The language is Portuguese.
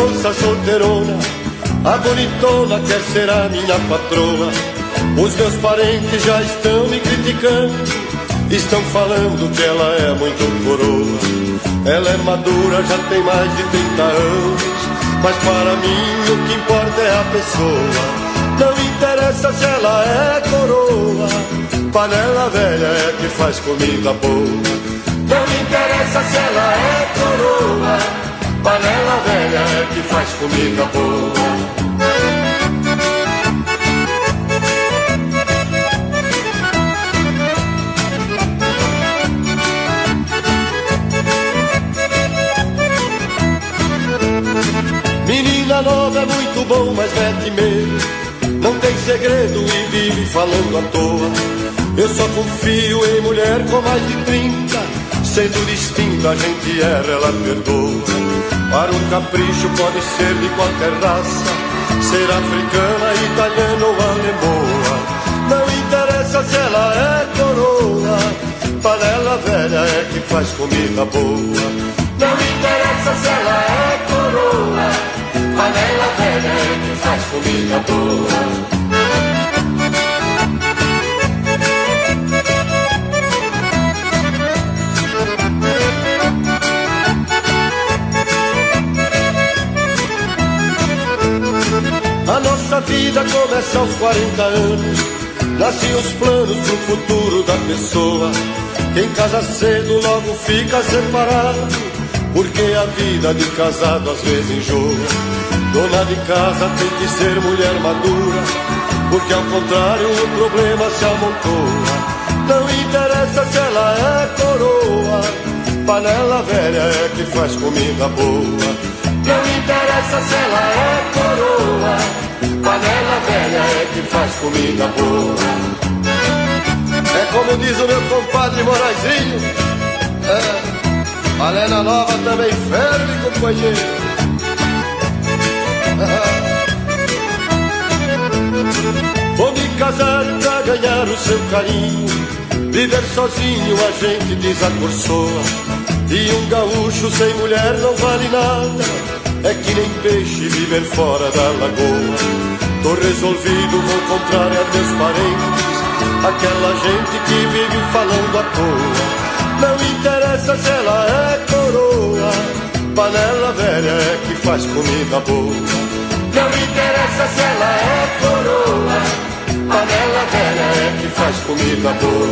moça solteirona, a bonitona quer ser a minha patroa. Os meus parentes já estão me criticando, estão falando que ela é muito coroa. Ela é madura, já tem mais de 30 anos, mas para mim o que importa é a pessoa. Não interessa se ela é coroa, panela velha é que faz comida boa. Não interessa se ela é coroa, panela velha é que faz comida boa. Menina nova é muito bom, mas mete medo, não tem segredo e vive falando à toa. Eu só confio em mulher com mais de 30, sendo distinta a gente erra, ela perdoa. Para um capricho pode ser de qualquer raça, ser africana, italiana ou alemoa. Não interessa se ela é coroa, panela velha é que faz comida boa. Não interessa se ela é coroa, panela velha é que faz comida boa. A nossa vida começa aos 40 anos, nascem os planos pro futuro da pessoa. Quem casa cedo logo fica separado, porque a vida de casado às vezes enjoa. Dona de casa tem que ser mulher madura, porque ao contrário o problema se amontoa. Não interessa se ela é coroa, panela velha é que faz comida boa. Não interessa se ela é coroa, panela velha é que faz comida boa. É como diz o meu compadre Moraizinho, panela nova também ferve, companheiro. Vou me casar pra ganhar o seu carinho, viver sozinho a gente desacorçoa. E um gaúcho sem mulher não vale nada, é que nem peixe viver fora da lagoa. Tô resolvido, vou comprar a meus parentes, aquela gente que vive falando à toa. Não interessa se ela é coroa, panela velha é que faz comida boa. Não interessa se ela é coroa, panela velha é que faz comida boa.